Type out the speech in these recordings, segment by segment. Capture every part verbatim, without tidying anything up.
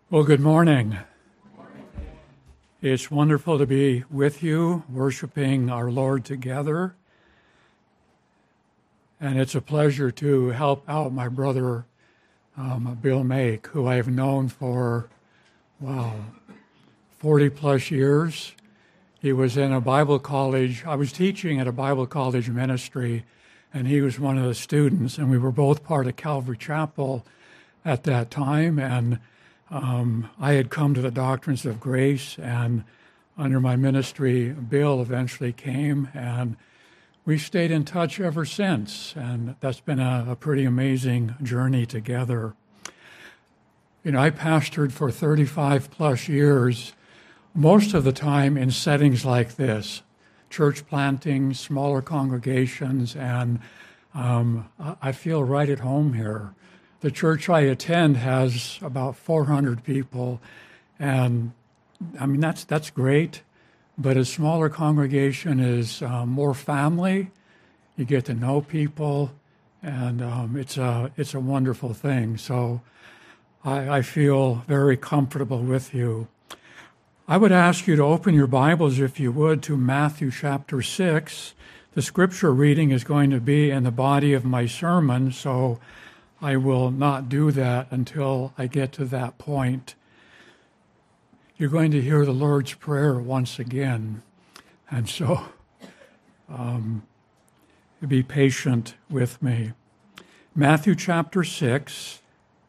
Well, good morning. It's wonderful to be with you, worshiping our Lord together. And it's a pleasure to help out my brother, um, Bill Make, who I've known for, wow, forty plus years. He was in a Bible college. I was teaching at a Bible college ministry, and he was one of the students, and we were both part of Calvary Chapel at that time. And Um, I had come to the doctrines of grace, and under my ministry, Bill eventually came, and we stayed in touch ever since, and that's been a, a pretty amazing journey together. You know, I pastored for thirty-five plus years, most of the time in settings like this, church planting, smaller congregations, and um, I feel right at home here. The church I attend has about four hundred people, and I mean, that's that's great, but a smaller congregation is uh, more family. You get to know people, and um, it's a it's a wonderful thing. So I, I feel very comfortable with you. I would ask you to open your Bibles, if you would, to Matthew chapter six. The scripture reading is going to be in the body of my sermon, so I will not do that until I get to that point. You're going to hear the Lord's Prayer once again, and so um, be patient with me. Matthew chapter six.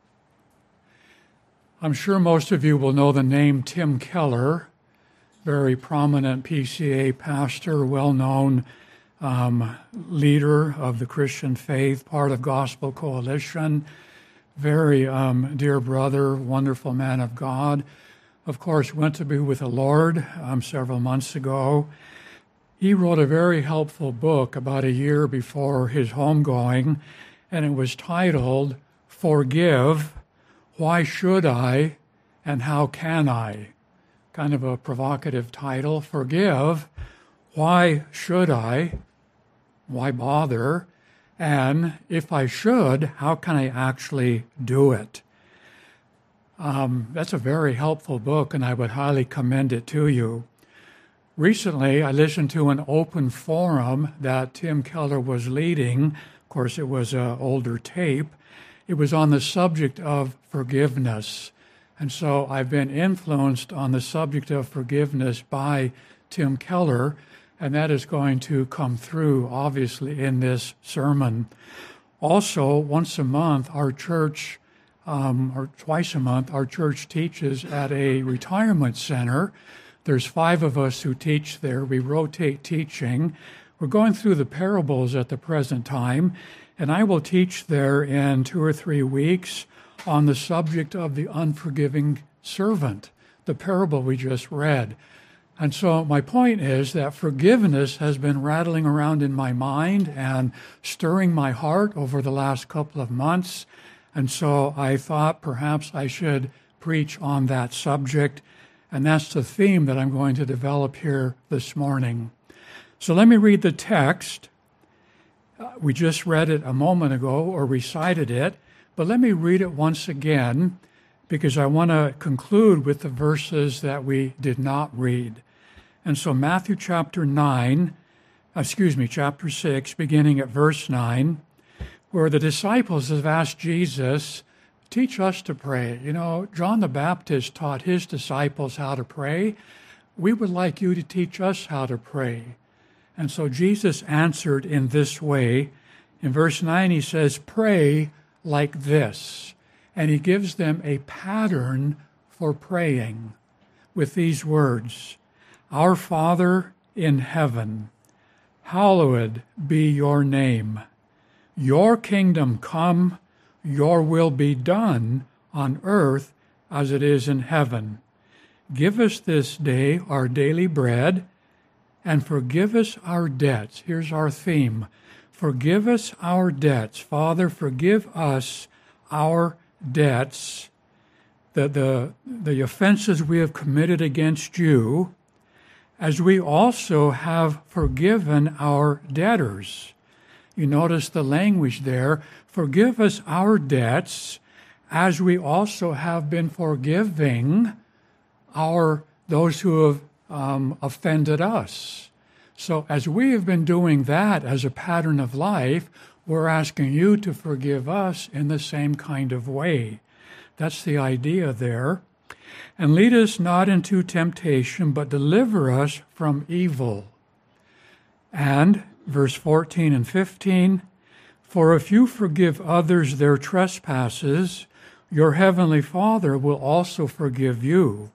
I'm sure most of you will know the name Tim Keller, very prominent P C A pastor, well-known Um, leader of the Christian faith, part of Gospel Coalition, very um, dear brother, wonderful man of God. Of course, went to be with the Lord um, several months ago. He wrote a very helpful book about a year before his homegoing, and it was titled, Forgive, Why Should I, and How Can I? Kind of a provocative title. Forgive, Why Should I? Why bother? And if I should, how can I actually do it? Um, that's a very helpful book, and I would highly commend it to you. Recently, I listened to an open forum that Tim Keller was leading. Of course, it was an older tape. It was on the subject of forgiveness. And so I've been influenced on the subject of forgiveness by Tim Keller, and that is going to come through, obviously, in this sermon. Also, once a month, our church, um, or twice a month, our church teaches at a retirement center. There's five of us who teach there. We rotate teaching. We're going through the parables at the present time, and I will teach there in two or three weeks on the subject of the unforgiving servant, the parable we just read. And so my point is that forgiveness has been rattling around in my mind and stirring my heart over the last couple of months. And so I thought perhaps I should preach on that subject. And that's the theme that I'm going to develop here this morning. So let me read the text. We just read it a moment ago, or recited it, but let me read it once again, because I want to conclude with the verses that we did not read. And so Matthew chapter nine, excuse me, chapter six, beginning at verse nine, where the disciples have asked Jesus, teach us to pray. You know, John the Baptist taught his disciples how to pray. We would like you to teach us how to pray. And so Jesus answered in this way. In verse nine, he says, pray like this. And he gives them a pattern for praying with these words. Our Father in heaven, hallowed be your name. Your kingdom come, your will be done on earth as it is in heaven. Give us this day our daily bread, and forgive us our debts. Here's our theme. Forgive us our debts. Father, forgive us our debts, the, the, the offenses we have committed against you, as we also have forgiven our debtors. You notice the language there. Forgive us our debts as we also have been forgiving our those who have um, offended us. So as we have been doing that as a pattern of life, we're asking you to forgive us in the same kind of way. That's the idea there. And lead us not into temptation, but deliver us from evil. And verse fourteen and fifteen, for if you forgive others their trespasses, your heavenly Father will also forgive you.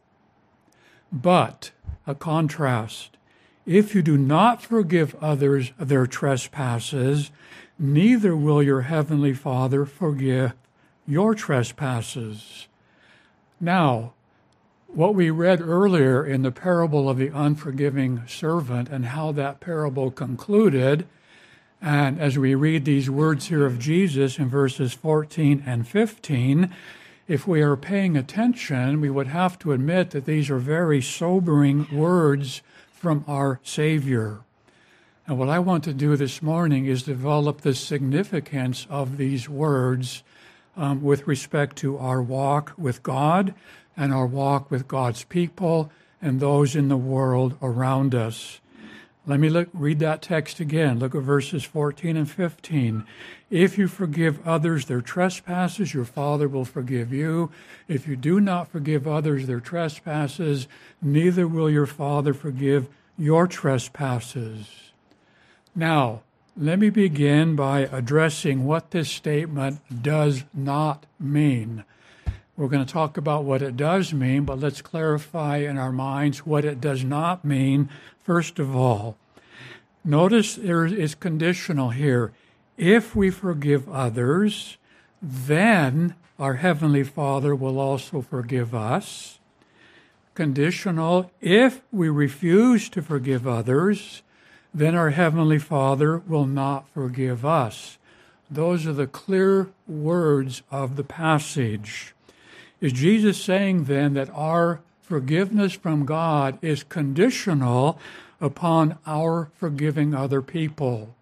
But, a contrast, if you do not forgive others their trespasses, neither will your heavenly Father forgive your trespasses. Now, what we read earlier in the parable of the unforgiving servant and how that parable concluded, and as we read these words here of Jesus in verses fourteen and fifteen, if we are paying attention, we would have to admit that these are very sobering words from our Savior. And what I want to do this morning is develop the significance of these words um, with respect to our walk with God and our walk with God's people and those in the world around us. Let me look, read that text again. Look at verses fourteen and fifteen. If you forgive others their trespasses, your Father will forgive you. If you do not forgive others their trespasses, neither will your Father forgive your trespasses. Now, let me begin by addressing what this statement does not mean. We're going to talk about what it does mean, but let's clarify in our minds what it does not mean. First of all, notice there is conditional here. If we forgive others, then our Heavenly Father will also forgive us. Conditional, if we refuse to forgive others, then our Heavenly Father will not forgive us. Those are the clear words of the passage. Is Jesus saying then that our forgiveness from God is conditional upon our forgiving other people?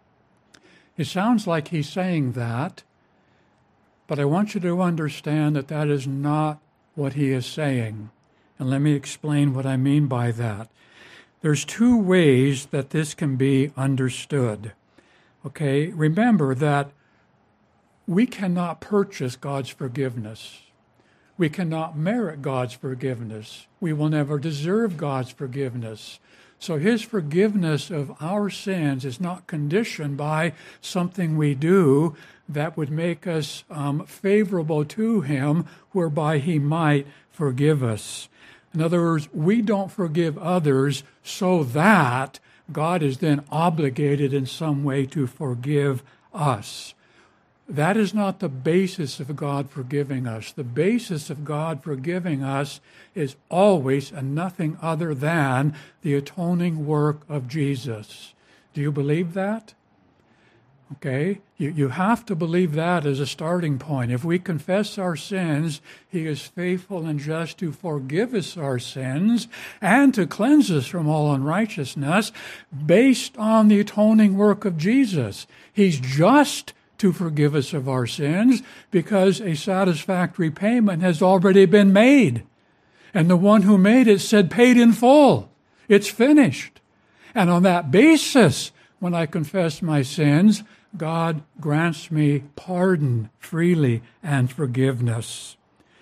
It sounds like he's saying that, but I want you to understand that that is not what he is saying. And let me explain what I mean by that. There's two ways that this can be understood. Okay, remember that we cannot purchase God's forgiveness. We cannot merit God's forgiveness. We will never deserve God's forgiveness. So his forgiveness of our sins is not conditioned by something we do that would make us um, favorable to him, whereby he might forgive us. In other words, we don't forgive others so that God is then obligated in some way to forgive us. That is not the basis of God forgiving us. The basis of God forgiving us is always and nothing other than the atoning work of Jesus. Do you believe that? Okay, you, you have to believe that as a starting point. If we confess our sins, he is faithful and just to forgive us our sins and to cleanse us from all unrighteousness based on the atoning work of Jesus. He's just to forgive us of our sins because a satisfactory payment has already been made. And the one who made it said, paid in full. It's finished. And on that basis, when I confess my sins, God grants me pardon freely and forgiveness.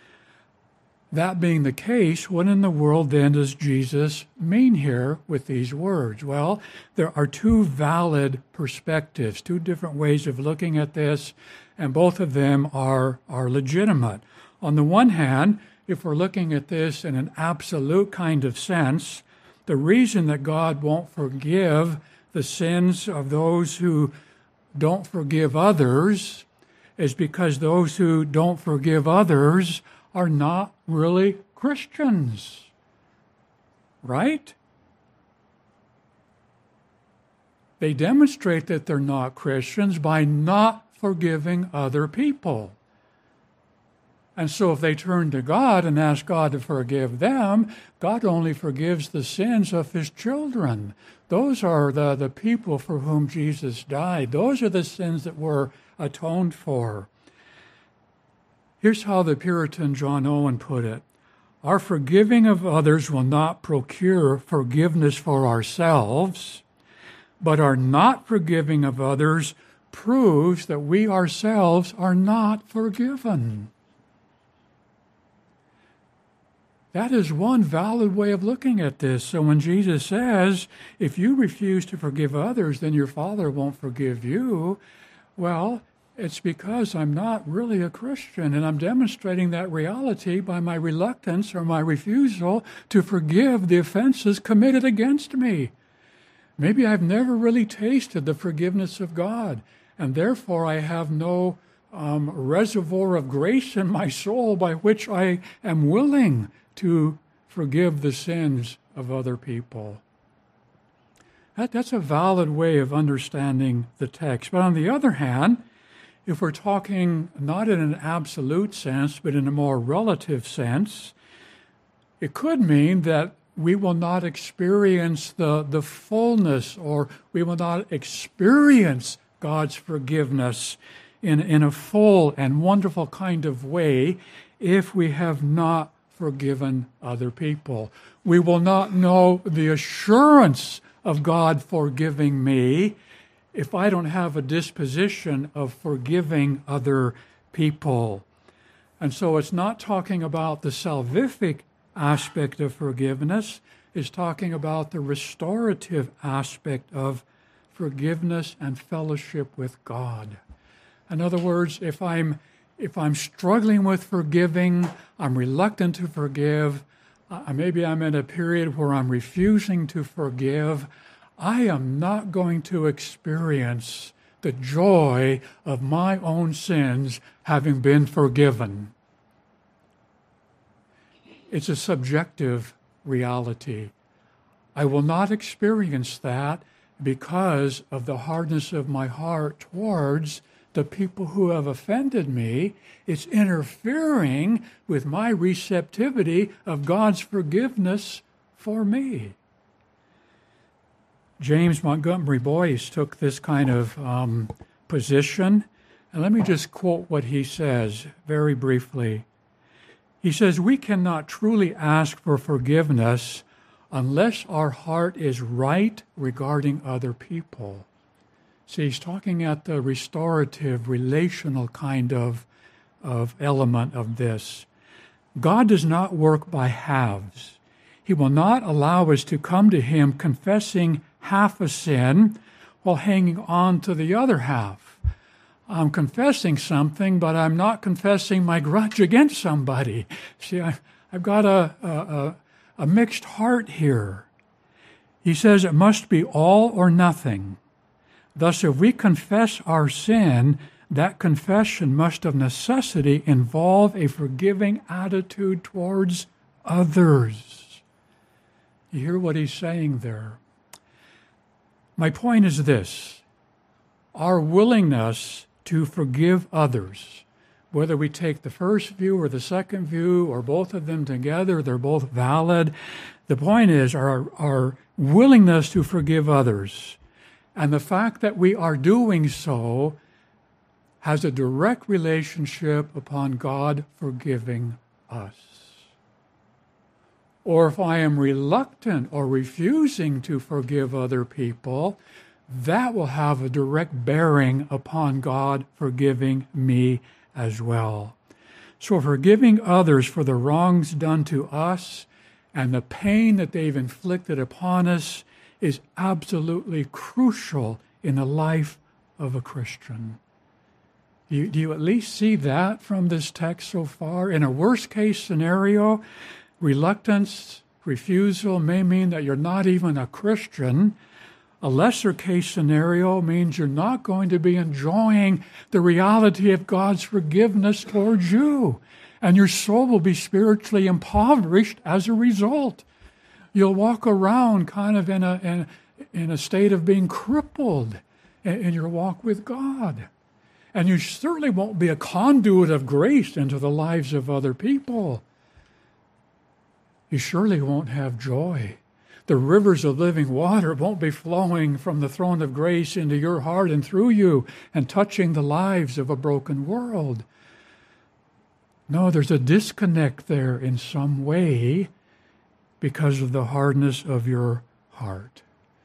That being the case, what in the world then does Jesus mean here with these words? Well, there are two valid perspectives, two different ways of looking at this, and both of them are, are legitimate. On the one hand, if we're looking at this in an absolute kind of sense, the reason that God won't forgive the sins of those who don't forgive others is because those who don't forgive others are not really Christians, right? They demonstrate that they're not Christians by not forgiving other people. And so if they turn to God and ask God to forgive them, God only forgives the sins of his children. Those are the, the people for whom Jesus died. Those are the sins that were atoned for. Here's how the Puritan John Owen put it. Our forgiving of others will not procure forgiveness for ourselves, but our not forgiving of others proves that we ourselves are not forgiven. That is one valid way of looking at this. So when Jesus says, if you refuse to forgive others, then your Father won't forgive you, well, it's because I'm not really a Christian, and I'm demonstrating that reality by my reluctance or my refusal to forgive the offenses committed against me. Maybe I've never really tasted the forgiveness of God, and therefore I have no um, reservoir of grace in my soul by which I am willing to forgive the sins of other people. That, that's a valid way of understanding the text. But on the other hand, if we're talking not in an absolute sense, but in a more relative sense, it could mean that we will not experience the, the fullness, or we will not experience God's forgiveness in, in a full and wonderful kind of way if we have not forgiven other people. We will not know the assurance of God forgiving me if I don't have a disposition of forgiving other people. And so it's not talking about the salvific aspect of forgiveness, it's talking about the restorative aspect of forgiveness and fellowship with God. In other words, if I'm if I'm struggling with forgiving, I'm reluctant to forgive, uh, maybe I'm in a period where I'm refusing to forgive, I am not going to experience the joy of my own sins having been forgiven. It's a subjective reality. I will not experience that because of the hardness of my heart towards the people who have offended me. It's interfering with my receptivity of God's forgiveness for me. James Montgomery Boyce took this kind of um, position, and let me just quote what he says very briefly. He says, we cannot truly ask for forgiveness unless our heart is right regarding other people. See, he's talking at the restorative, relational kind of, of element of this. God does not work by halves. He will not allow us to come to him confessing half a sin while hanging on to the other half. I'm confessing something, but I'm not confessing my grudge against somebody. See, I, I've got a, a, a mixed heart here. He says it must be all or nothing. Thus, if we confess our sin, that confession must of necessity involve a forgiving attitude towards others. You hear what he's saying there? My point is this: our willingness to forgive others, whether we take the first view or the second view or both of them together, they're both valid. The point is our, our willingness to forgive others, and the fact that we are doing so has a direct relationship upon God forgiving us. Or if I am reluctant or refusing to forgive other people, that will have a direct bearing upon God forgiving me as well. So forgiving others for the wrongs done to us and the pain that they've inflicted upon us is absolutely crucial in the life of a Christian. Do you, do you at least see that from this text so far? In a worst-case scenario, reluctance, refusal may mean that you're not even a Christian. A lesser-case scenario means you're not going to be enjoying the reality of God's forgiveness towards you, and your soul will be spiritually impoverished as a result. You'll walk around kind of in a in, in a state of being crippled in, in your walk with God. And you certainly won't be a conduit of grace into the lives of other people. You surely won't have joy. The rivers of living water won't be flowing from the throne of grace into your heart and through you and touching the lives of a broken world. No, there's a disconnect there in some way because of the hardness of your heart.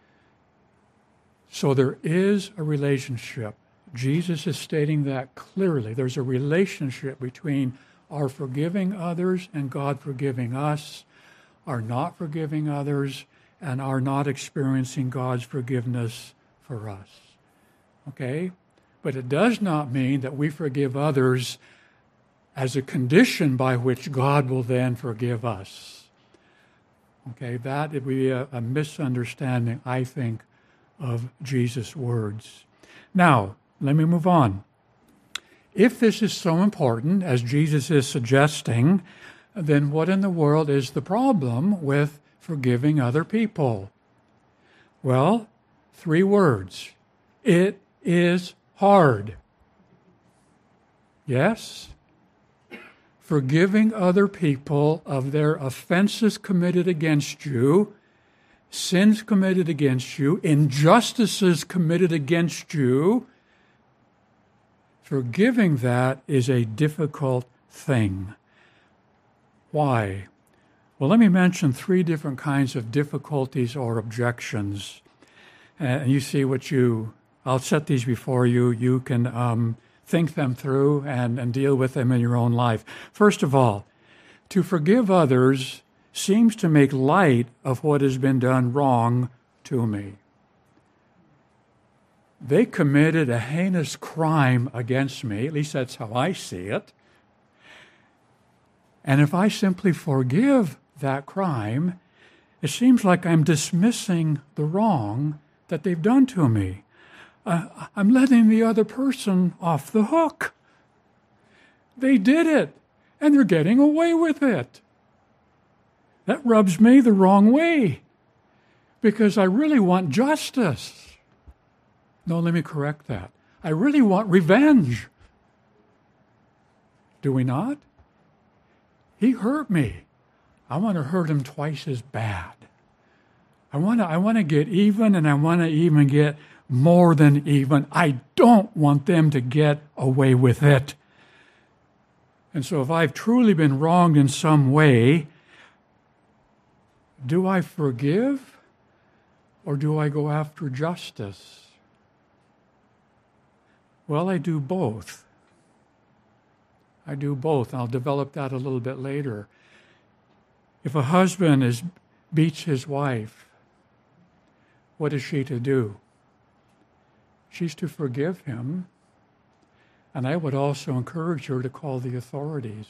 So there is a relationship. Jesus is stating that clearly. There's a relationship between our forgiving others and God forgiving us, our not forgiving others, and our not experiencing God's forgiveness for us. Okay? But it does not mean that we forgive others as a condition by which God will then forgive us. Okay, that would be a, a misunderstanding, I think, of Jesus' words. Now, let me move on. If this is so important, as Jesus is suggesting, then what in the world is the problem with forgiving other people? Well, three words. It is hard. Yes? Forgiving other people of their offenses committed against you, sins committed against you, injustices committed against you, forgiving that is a difficult thing. Why? Well, let me mention three different kinds of difficulties or objections. And you see what you, I'll set these before you. You can um, think them through and, and deal with them in your own life. First of all, to forgive others seems to make light of what has been done wrong to me. They committed a heinous crime against me, at least that's how I see it. And if I simply forgive that crime, it seems like I'm dismissing the wrong that they've done to me. Uh, I'm letting the other person off the hook. They did it, and they're getting away with it. That rubs me the wrong way, because I really want justice. No, let me correct that. I really want revenge. Do we not? He hurt me. I want to hurt him twice as bad. I want to, I want to get even, and I want to even get more than even. I don't want them to get away with it. And so if I've truly been wronged in some way, do I forgive or do I go after justice? Well, I do both. I do both. I'll develop that a little bit later. If a husband is beats his wife, what is she to do? She's to forgive him, and I would also encourage her to call the authorities.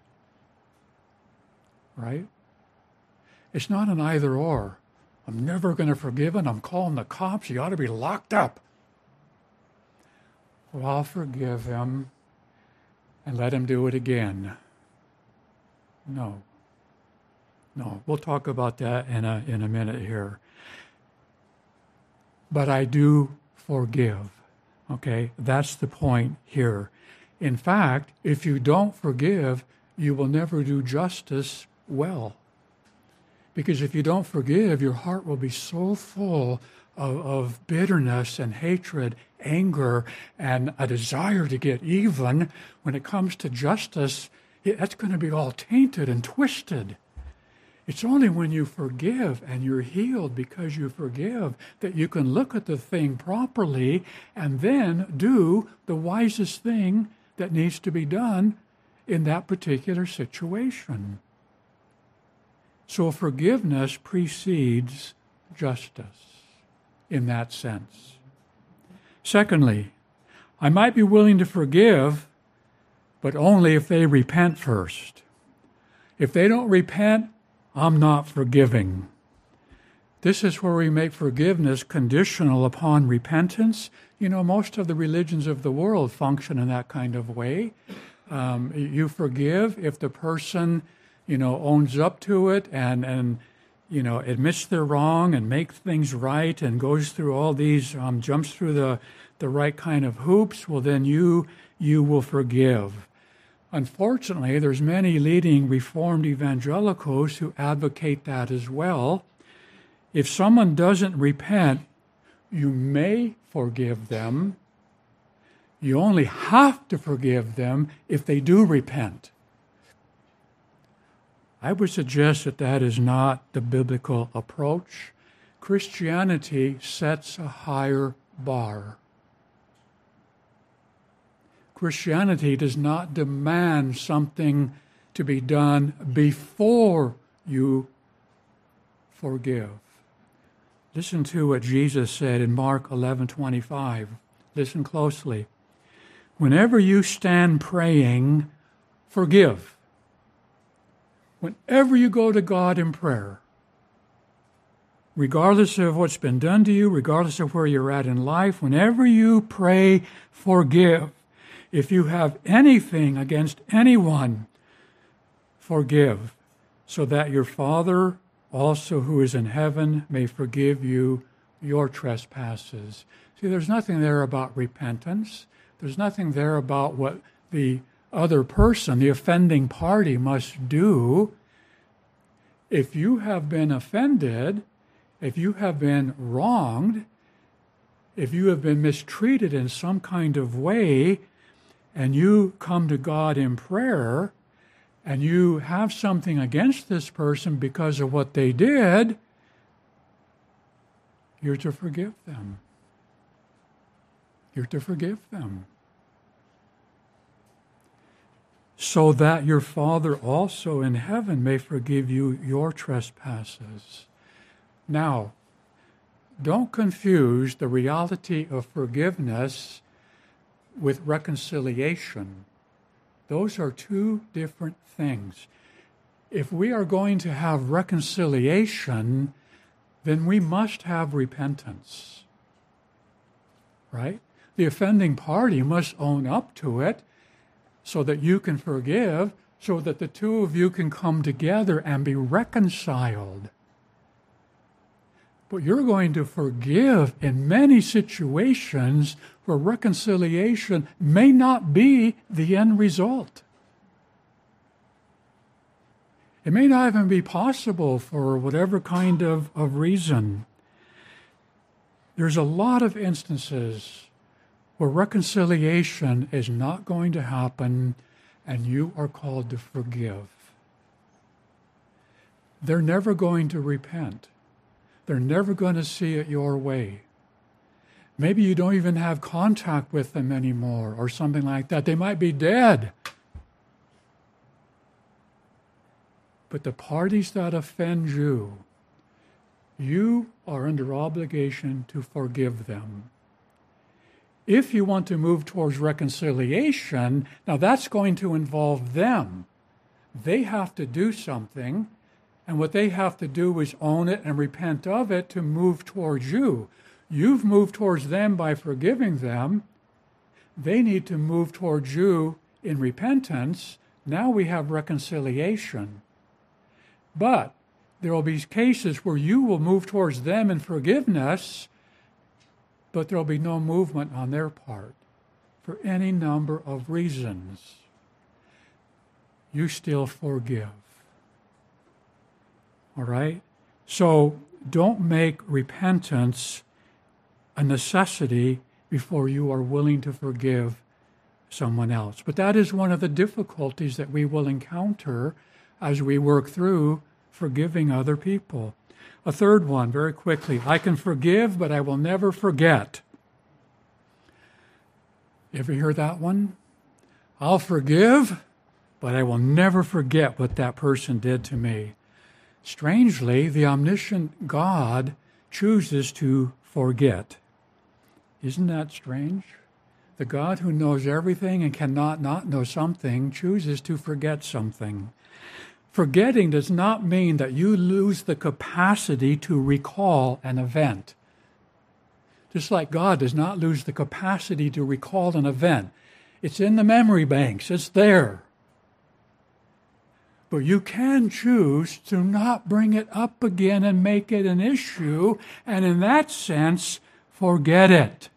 Right? It's not an either or. I'm never going to forgive him. I'm calling the cops. He ought to be locked up. Well, I'll forgive him and let him do it again. No. No. We'll talk about that in a, in a minute here. But I do forgive. Okay? That's the point here. In fact, if you don't forgive, you will never do justice well. Because if you don't forgive, your heart will be so full of, of bitterness and hatred, anger, and a desire to get even. When it comes to justice, it, that's going to be all tainted and twisted. It's only when you forgive and you're healed because you forgive that you can look at the thing properly and then do the wisest thing that needs to be done in that particular situation. So forgiveness precedes justice in that sense. Secondly, I might be willing to forgive, but only if they repent first. If they don't repent, I'm not forgiving. This is where we make forgiveness conditional upon repentance. You know, most of the religions of the world function in that kind of way. Um, you forgive if the person, you know, owns up to it and, and you know, admits they're wrong and makes things right and goes through all these, um, jumps through the, the right kind of hoops, well, then you you will forgive. Unfortunately, there's many leading Reformed evangelicals who advocate that as well. If someone doesn't repent, you may forgive them. You only have to forgive them if they do repent. I would suggest that that is not the biblical approach. Christianity sets a higher bar. Christianity does not demand something to be done before you forgive. Listen to what Jesus said in Mark eleven twenty-five. Listen closely. Whenever you stand praying, forgive. Whenever you go to God in prayer, regardless of what's been done to you, regardless of where you're at in life, whenever you pray, forgive. If you have anything against anyone, forgive, so that your Father also who is in heaven may forgive you your trespasses. See, there's nothing there about repentance. There's nothing there about what the other person, the offending party, must do. If you have been offended, if you have been wronged, if you have been mistreated in some kind of way, and you come to God in prayer, and you have something against this person because of what they did, you're to forgive them. You're to forgive them. So that your Father also in heaven may forgive you your trespasses. Now, don't confuse the reality of forgiveness with reconciliation. Those are two different things. If we are going to have reconciliation, then we must have repentance. Right? The offending party must own up to it so that you can forgive, so that the two of you can come together and be reconciled. But you're going to forgive in many situations where reconciliation may not be the end result. It may not even be possible for whatever kind of, of reason. There's a lot of instances where reconciliation is not going to happen and you are called to forgive. They're never going to repent. They're never going to see it your way. Maybe you don't even have contact with them anymore or something like that. They might be dead. But the parties that offend you, you are under obligation to forgive them. If you want to move towards reconciliation, now that's going to involve them. They have to do something, and what they have to do is own it and repent of it to move towards you. You've moved towards them by forgiving them. They need to move towards you in repentance. Now we have reconciliation. But there will be cases where you will move towards them in forgiveness, but there will be no movement on their part for any number of reasons. You still forgive. All right? So don't make repentance a necessity before you are willing to forgive someone else. But that is one of the difficulties that we will encounter as we work through forgiving other people. A third one, very quickly. I can forgive, but I will never forget. You ever hear that one? I'll forgive, but I will never forget what that person did to me. Strangely, the omniscient God chooses to forget. Isn't that strange? The God who knows everything and cannot not know something chooses to forget something. Forgetting does not mean that you lose the capacity to recall an event. Just like God does not lose the capacity to recall an event. It's in the memory banks. It's there. But you can choose to not bring it up again and make it an issue, and in that sense, forget it.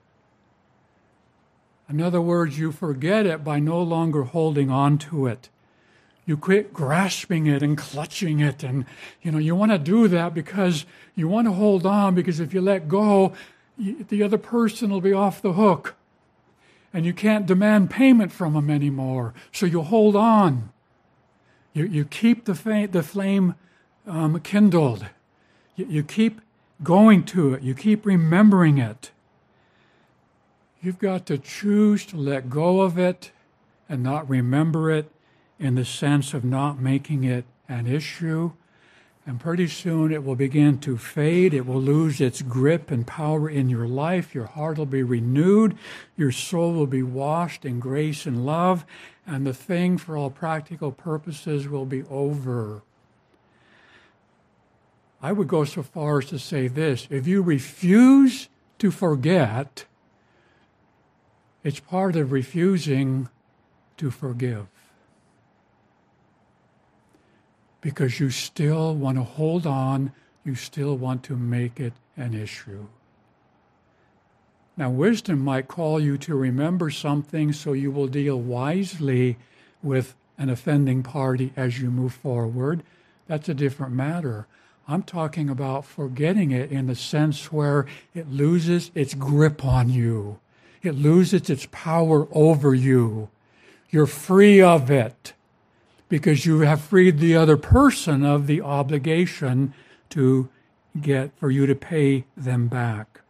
In other words, you forget it by no longer holding on to it. You quit grasping it and clutching it, and you know you want to do that because you want to hold on, because if you let go, you, the other person will be off the hook, and you can't demand payment from them anymore, so you hold on. You, you keep the, fa- the flame um, kindled. You, you keep going to it. You keep remembering it. You've got to choose to let go of it and not remember it in the sense of not making it an issue. And pretty soon it will begin to fade. It will lose its grip and power in your life. Your heart will be renewed. Your soul will be washed in grace and love. And the thing, for all practical purposes, will be over. I would go so far as to say this: if you refuse to forget, it's part of refusing to forgive. Because you still want to hold on, you still want to make it an issue. Now, wisdom might call you to remember something so you will deal wisely with an offending party as you move forward. That's a different matter. I'm talking about forgetting it in the sense where it loses its grip on you. It loses its power over you. You're free of it, because you have freed the other person of the obligation to get, for you to pay them back.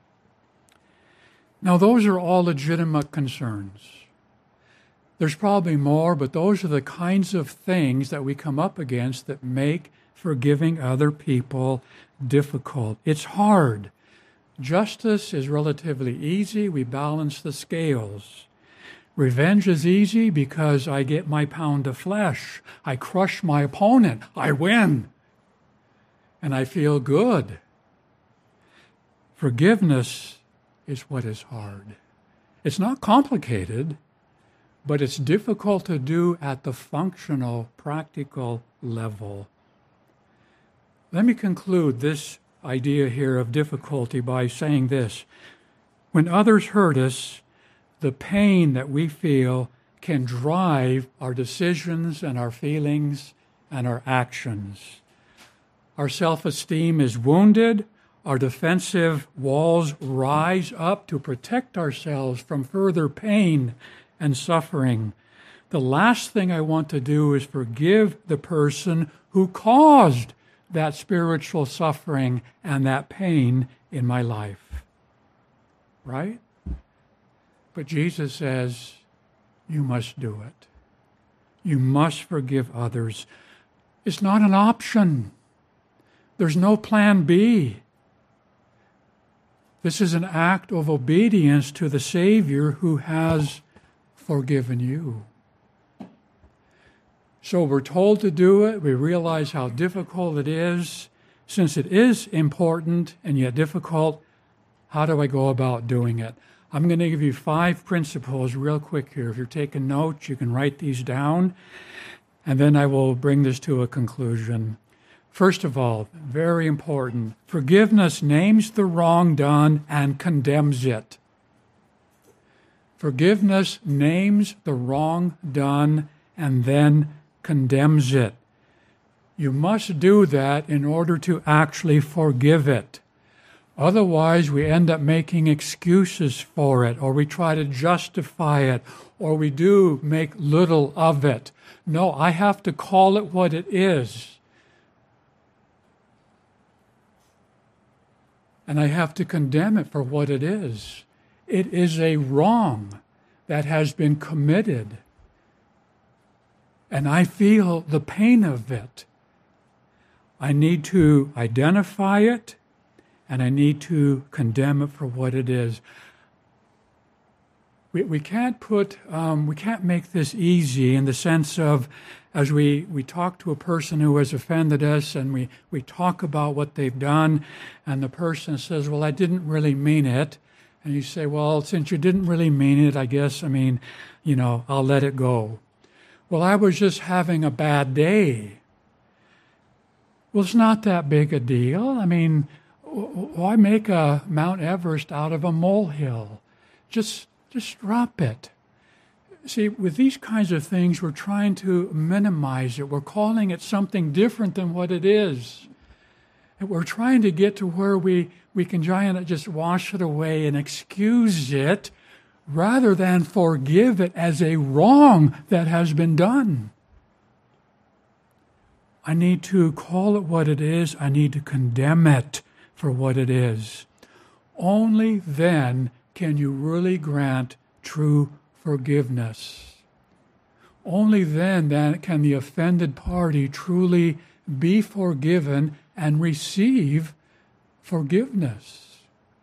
Now, those are all legitimate concerns. There's probably more, but those are the kinds of things that we come up against that make forgiving other people difficult. It's hard. Justice is relatively easy. We balance the scales. Revenge is easy because I get my pound of flesh. I crush my opponent. I win. And I feel good. Forgiveness is what is hard. It's not complicated, but it's difficult to do at the functional, practical level. Let me conclude this idea here of difficulty by saying this. When others hurt us, the pain that we feel can drive our decisions and our feelings and our actions. Our self-esteem is wounded. Our defensive walls rise up to protect ourselves from further pain and suffering. The last thing I want to do is forgive the person who caused that spiritual suffering and that pain in my life. Right? But Jesus says, you must do it. You must forgive others. It's not an option. There's no plan B. This is an act of obedience to the Savior who has forgiven you. So we're told to do it. We realize how difficult it is. Since it is important and yet difficult, how do I go about doing it? I'm going to give you five principles real quick here. If you're taking notes, you can write these down, and then I will bring this to a conclusion. First of all, very important, forgiveness names the wrong done and condemns it. Forgiveness names the wrong done and then condemns it. You must do that in order to actually forgive it. Otherwise, we end up making excuses for it, or we try to justify it, or we do make little of it. No, I have to call it what it is. And I have to condemn it for what it is. It is a wrong that has been committed. And I feel the pain of it. I need to identify it, and I need to condemn it for what it is. We we can't put um, we can't make this easy in the sense of, as we, we talk to a person who has offended us, and we, we talk about what they've done, and the person says, well, I didn't really mean it. And you say, well, since you didn't really mean it, I guess, I mean, you know, I'll let it go. Well, I was just having a bad day. Well, it's not that big a deal. I mean, why make a Mount Everest out of a molehill? Just, just drop it. See, with these kinds of things, we're trying to minimize it. We're calling it something different than what it is. And we're trying to get to where we, we can giant just wash it away and excuse it rather than forgive it as a wrong that has been done. I need to call it what it is. I need to condemn it for what it is. Only then can you really grant true forgiveness. Only then, then can the offended party truly be forgiven and receive forgiveness.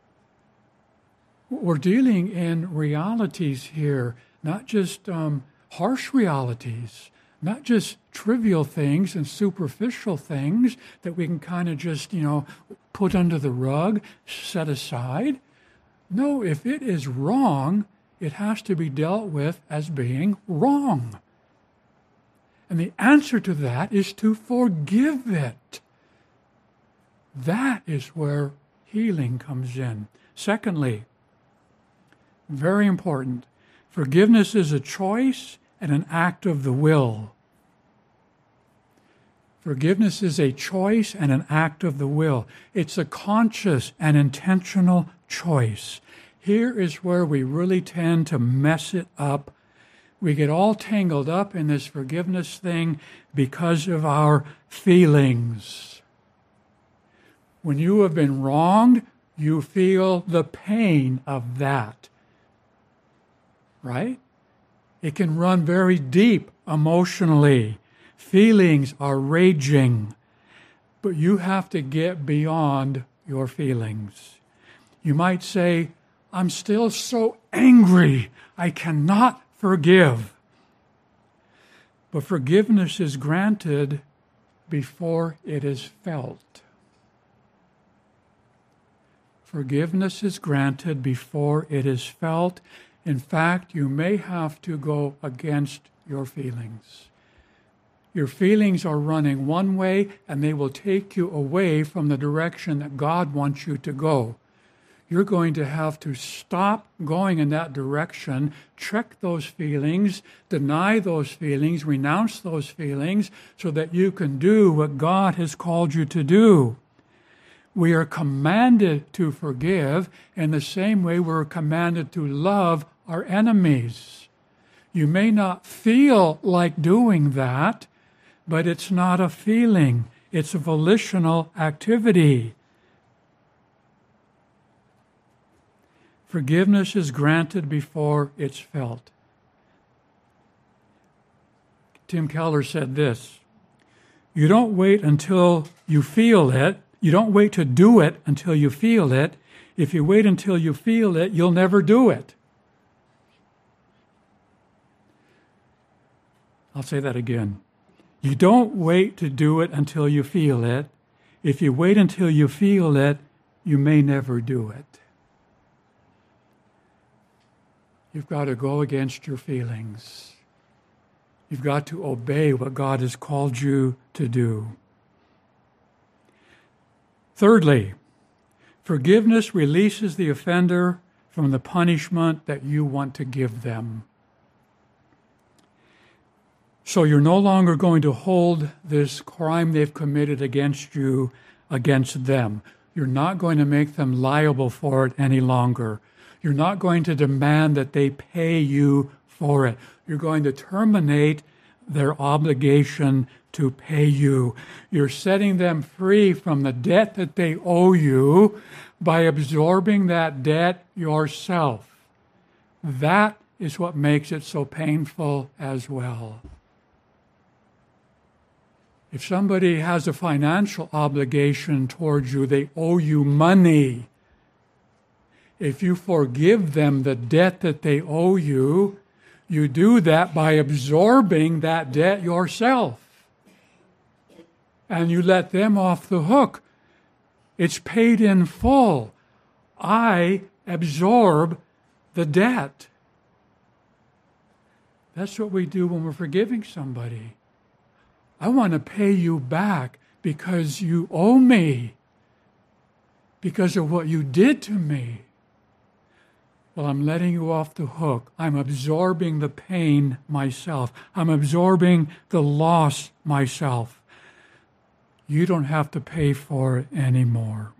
We're dealing in realities here, not just um, harsh realities, not just trivial things and superficial things that we can kind of just, you know, put under the rug, set aside. No, if it is wrong, it has to be dealt with as being wrong. And the answer to that is to forgive it. That is where healing comes in. Secondly, very important, forgiveness is a choice and an act of the will. Forgiveness is a choice and an act of the will. It's a conscious and intentional choice. Here is where we really tend to mess it up. We get all tangled up in this forgiveness thing because of our feelings. When you have been wronged, you feel the pain of that. Right? It can run very deep emotionally. Feelings are raging. But you have to get beyond your feelings. You might say, I'm still so angry, I cannot forgive. But forgiveness is granted before it is felt. Forgiveness is granted before it is felt. In fact, you may have to go against your feelings. Your feelings are running one way, and they will take you away from the direction that God wants you to go. You're going to have to stop going in that direction, check those feelings, deny those feelings, renounce those feelings, so that you can do what God has called you to do. We are commanded to forgive in the same way we're commanded to love our enemies. You may not feel like doing that, but it's not a feeling. It's a volitional activity. Forgiveness is granted before it's felt. Tim Keller said this, you don't wait until you feel it. You don't wait to do it until you feel it. If you wait until you feel it, you'll never do it. I'll say that again. You don't wait to do it until you feel it. If you wait until you feel it, you may never do it. You've got to go against your feelings. You've got to obey what God has called you to do. Thirdly, forgiveness releases the offender from the punishment that you want to give them. So you're no longer going to hold this crime they've committed against you against them. You're not going to make them liable for it any longer. You're not going to demand that they pay you for it. You're going to terminate their obligation to pay you. You're setting them free from the debt that they owe you by absorbing that debt yourself. That is what makes it so painful as well. If somebody has a financial obligation towards you, they owe you money. If you forgive them the debt that they owe you, you do that by absorbing that debt yourself. And you let them off the hook. It's paid in full. I absorb the debt. That's what we do when we're forgiving somebody. I want to pay you back because you owe me, because of what you did to me. Well, I'm letting you off the hook. I'm absorbing the pain myself. I'm absorbing the loss myself. You don't have to pay for it anymore.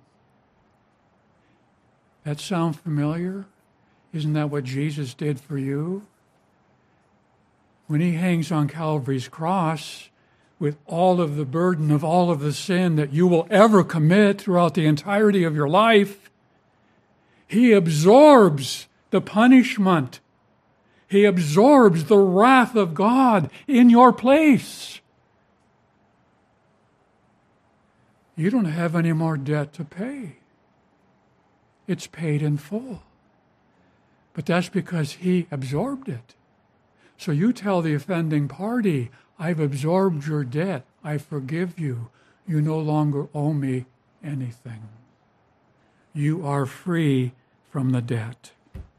That sound familiar? Isn't that what Jesus did for you? When he hangs on Calvary's cross, with all of the burden of all of the sin that you will ever commit throughout the entirety of your life. He absorbs the punishment. He absorbs the wrath of God in your place. You don't have any more debt to pay. It's paid in full. But that's because he absorbed it. So you tell the offending party, I've absorbed your debt. I forgive you. You no longer owe me anything. You are free from the debt.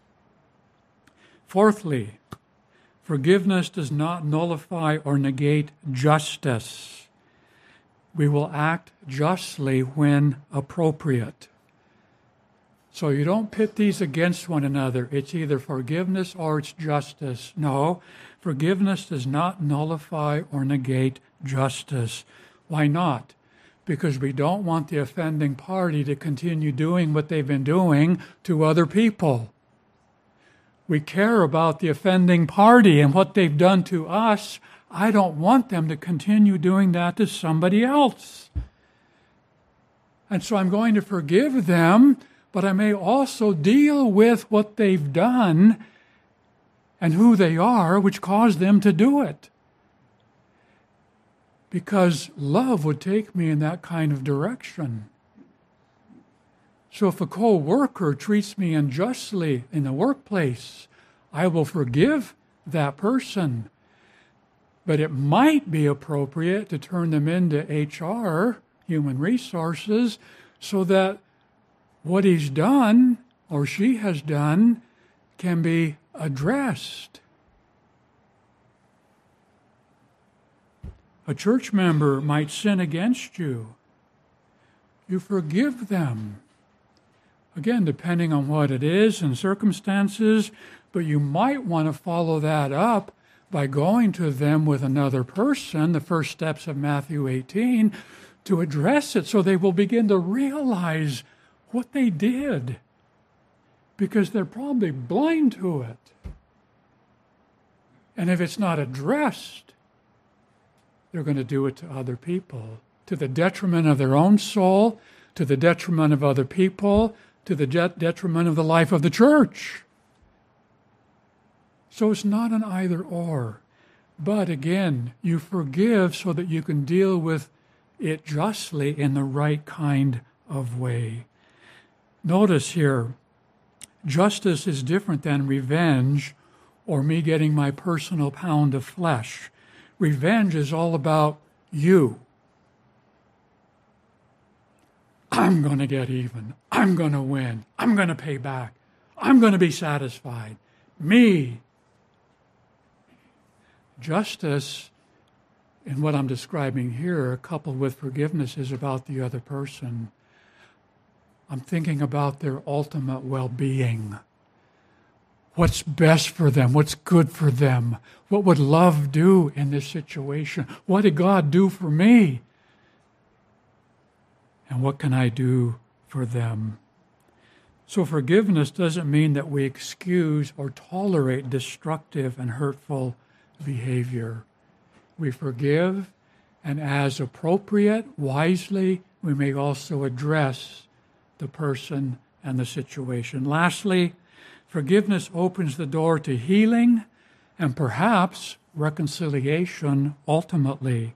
Fourthly, forgiveness does not nullify or negate justice. We will act justly when appropriate. So you don't pit these against one another. It's either forgiveness or it's justice. No, forgiveness does not nullify or negate justice. Why not? Because we don't want the offending party to continue doing what they've been doing to other people. We care about the offending party and what they've done to us. I don't want them to continue doing that to somebody else. And so I'm going to forgive them, but I may also deal with what they've done and who they are, which caused them to do it. Because love would take me in that kind of direction. So if a co-worker treats me unjustly in the workplace, I will forgive that person. But it might be appropriate to turn them into H R, human resources, so that what he's done or she has done can be addressed. A church member might sin against you. You forgive them. Again, depending on what it is and circumstances, but you might want to follow that up by going to them with another person, the first steps of Matthew eighteen, to address it so they will begin to realize what they did, because they're probably blind to it. And if it's not addressed, they're going to do it to other people, to the detriment of their own soul, to the detriment of other people, to the detriment of the life of the church. So it's not an either or. But again, you forgive so that you can deal with it justly in the right kind of way. Notice here, justice is different than revenge or me getting my personal pound of flesh. Revenge is all about you. I'm going to get even. I'm going to win. I'm going to pay back. I'm going to be satisfied. Me. Justice, in what I'm describing here, coupled with forgiveness, is about the other person. I'm thinking about their ultimate well-being. What's best for them? What's good for them? What would love do in this situation? What did God do for me? And what can I do for them? So forgiveness doesn't mean that we excuse or tolerate destructive and hurtful behavior. We forgive, and as appropriate, wisely, we may also address the person and the situation. Lastly, forgiveness opens the door to healing and perhaps reconciliation ultimately.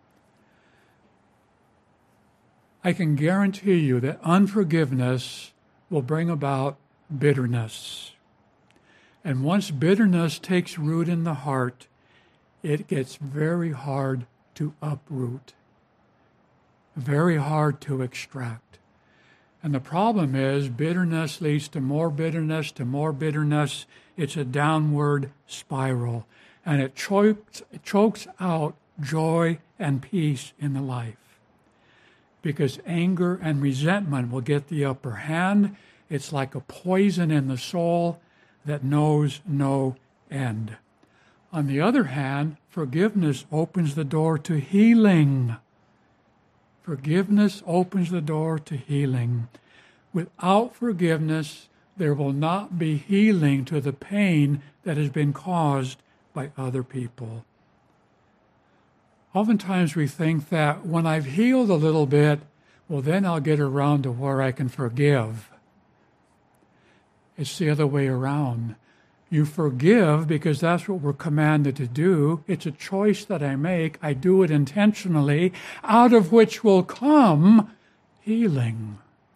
I can guarantee you that unforgiveness will bring about bitterness. And once bitterness takes root in the heart, it gets very hard to uproot, very hard to extract. And the problem is bitterness leads to more bitterness, to more bitterness. It's a downward spiral. And it chokes, it chokes out joy and peace in the life. Because anger and resentment will get the upper hand. It's like a poison in the soul that knows no end. On the other hand, forgiveness opens the door to healing. Forgiveness opens the door to healing. Without forgiveness, there will not be healing to the pain that has been caused by other people. Oftentimes we think that when I've healed a little bit, well, then I'll get around to where I can forgive. It's the other way around. You forgive because that's what we're commanded to do. It's a choice that I make. I do it intentionally, out of which will come healing.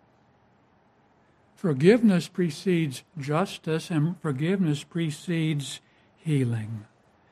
Forgiveness precedes justice, and forgiveness precedes healing.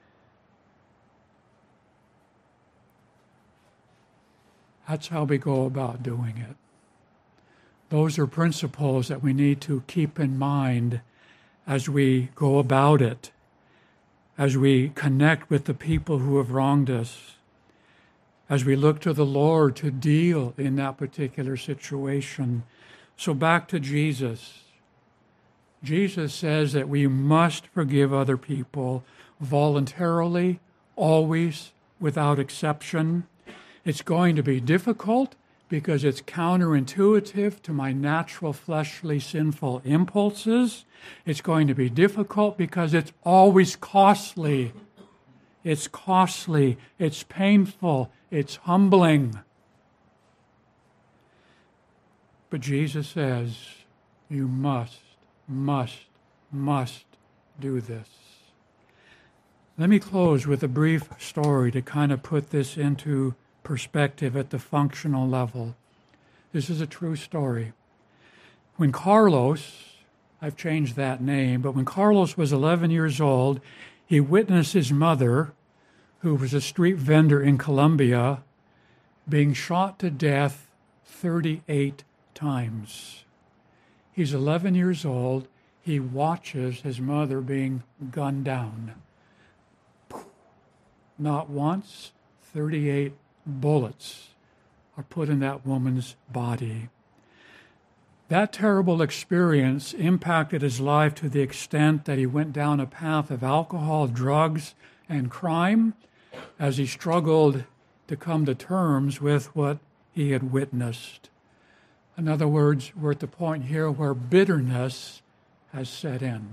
That's how we go about doing it. Those are principles that we need to keep in mind as we go about it, as we connect with the people who have wronged us, as we look to the Lord to deal in that particular situation. So back to Jesus. Jesus says that we must forgive other people voluntarily, always, without exception. It's going to be difficult because it's counterintuitive to my natural fleshly sinful impulses. It's going to be difficult because it's always costly. It's costly. It's painful. It's humbling. But Jesus says, you must, must, must do this. Let me close with a brief story to kind of put this into perspective at the functional level. This is a true story. When Carlos, I've changed that name, but when Carlos was eleven years old, he witnessed his mother, who was a street vendor in Colombia, being shot to death thirty-eight times. He's eleven years old. He watches his mother being gunned down. Not once, thirty-eight bullets are put in that woman's body. That terrible experience impacted his life to the extent that he went down a path of alcohol, drugs, and crime as he struggled to come to terms with what he had witnessed. In other words, we're at the point here where bitterness has set in.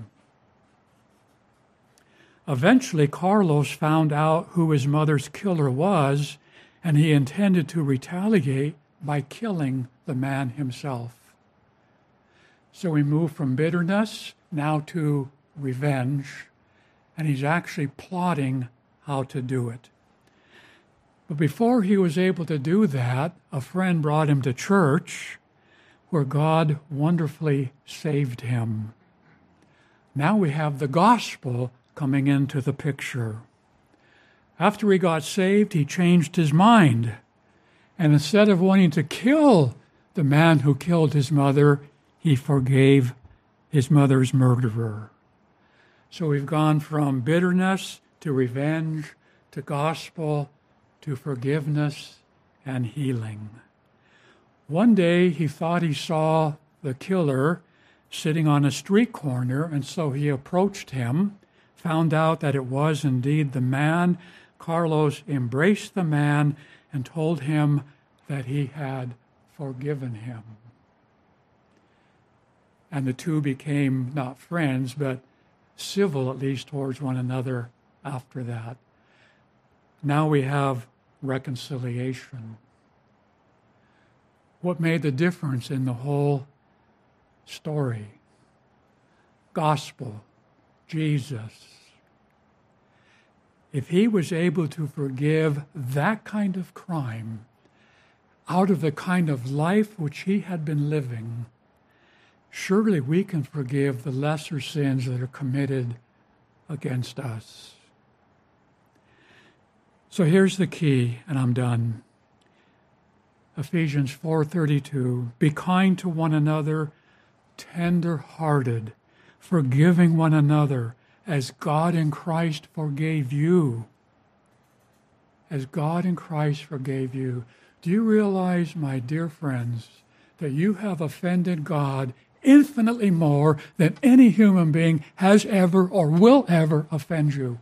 Eventually, Carlos found out who his mother's killer was, and he intended to retaliate by killing the man himself. So we move from bitterness now to revenge, and he's actually plotting how to do it. But before he was able to do that, a friend brought him to church, where God wonderfully saved him. Now we have the gospel coming into the picture. After he got saved, he changed his mind. And instead of wanting to kill the man who killed his mother, he forgave his mother's murderer. So we've gone from bitterness to revenge to gospel to forgiveness and healing. One day he thought he saw the killer sitting on a street corner, and so he approached him, found out that it was indeed the man. Carlos embraced the man and told him that he had forgiven him. And the two became not friends, but civil at least towards one another after that. Now we have reconciliation. What made the difference in the whole story? Gospel, Jesus. If he was able to forgive that kind of crime out of the kind of life which he had been living, surely we can forgive the lesser sins that are committed against us. So here's the key, and I'm done. Ephesians four thirty-two, be kind to one another, tender-hearted, forgiving one another, as God in Christ forgave you. As God in Christ forgave you. Do you realize, my dear friends, that you have offended God infinitely more than any human being has ever or will ever offend you?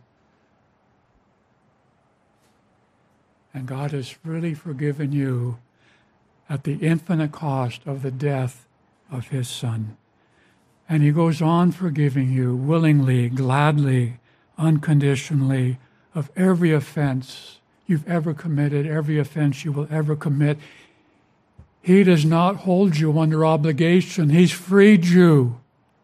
And God has freely forgiven you at the infinite cost of the death of his Son. And he goes on forgiving you willingly, gladly, unconditionally of every offense you've ever committed, every offense you will ever commit. He does not hold you under obligation. He's freed you.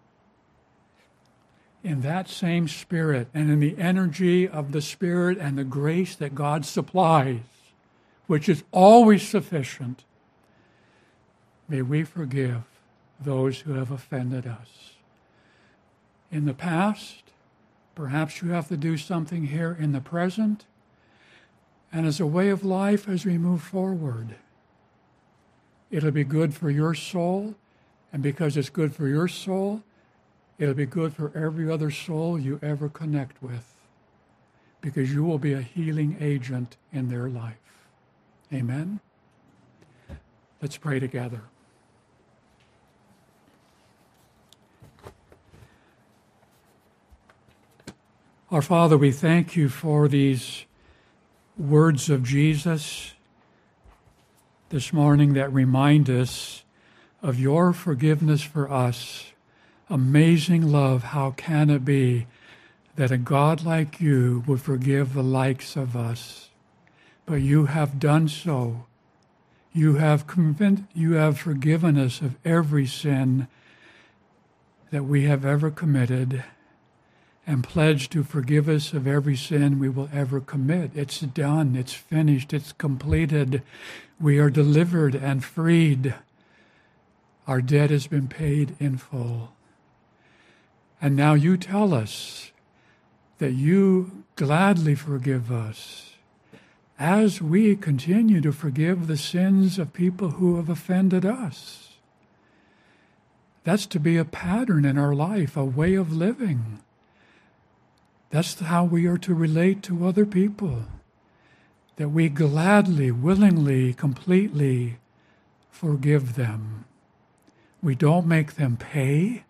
In that same Spirit and in the energy of the Spirit and the grace that God supplies, which is always sufficient, may we forgive those who have offended us. In the past, perhaps you have to do something here in the present, and as a way of life as we move forward. It'll be good for your soul, and because it's good for your soul, it'll be good for every other soul you ever connect with, because you will be a healing agent in their life. Amen? Let's pray together. Our Father, we thank you for these words of Jesus this morning that remind us of your forgiveness for us. Amazing love, how can it be that a God like you would forgive the likes of us? But you have done so. You have convinced, you have forgiven us of every sin that we have ever committed, and pledged to forgive us of every sin we will ever commit. It's done. It's finished. It's completed. We are delivered and freed. Our debt has been paid in full. And now you tell us that you gladly forgive us as we continue to forgive the sins of people who have offended us. That's to be a pattern in our life, a way of living. That's how we are to relate to other people, that we gladly, willingly, completely forgive them. We don't make them pay.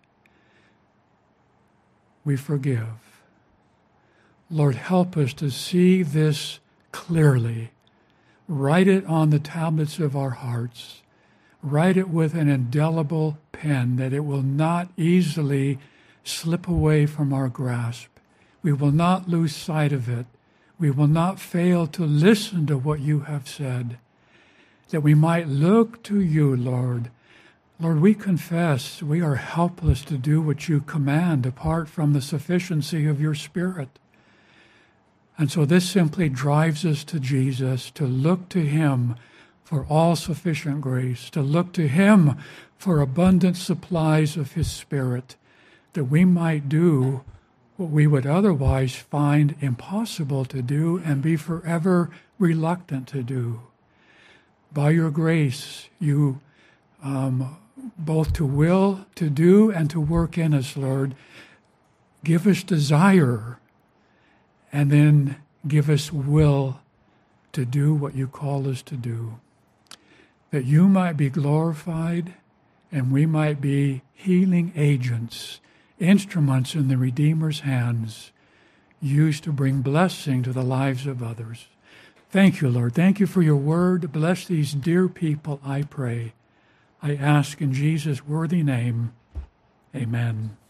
We forgive. Lord, help us to see this clearly. Write it on the tablets of our hearts. Write it with an indelible pen that it will not easily slip away from our grasp. We will not lose sight of it. We will not fail to listen to what you have said, that we might look to you, Lord. Lord, we confess we are helpless to do what you command apart from the sufficiency of your Spirit. And so this simply drives us to Jesus, to look to him for all sufficient grace, to look to him for abundant supplies of his Spirit, that we might do what we would otherwise find impossible to do and be forever reluctant to do. By your grace, you um, both to will, to do, and to work in us, Lord. Give us desire, and then give us will to do what you call us to do, that you might be glorified and we might be healing agents, instruments in the Redeemer's hands, used to bring blessing to the lives of others. Thank you, Lord. Thank you for your word. Bless these dear people, I pray. I ask in Jesus' worthy name. Amen.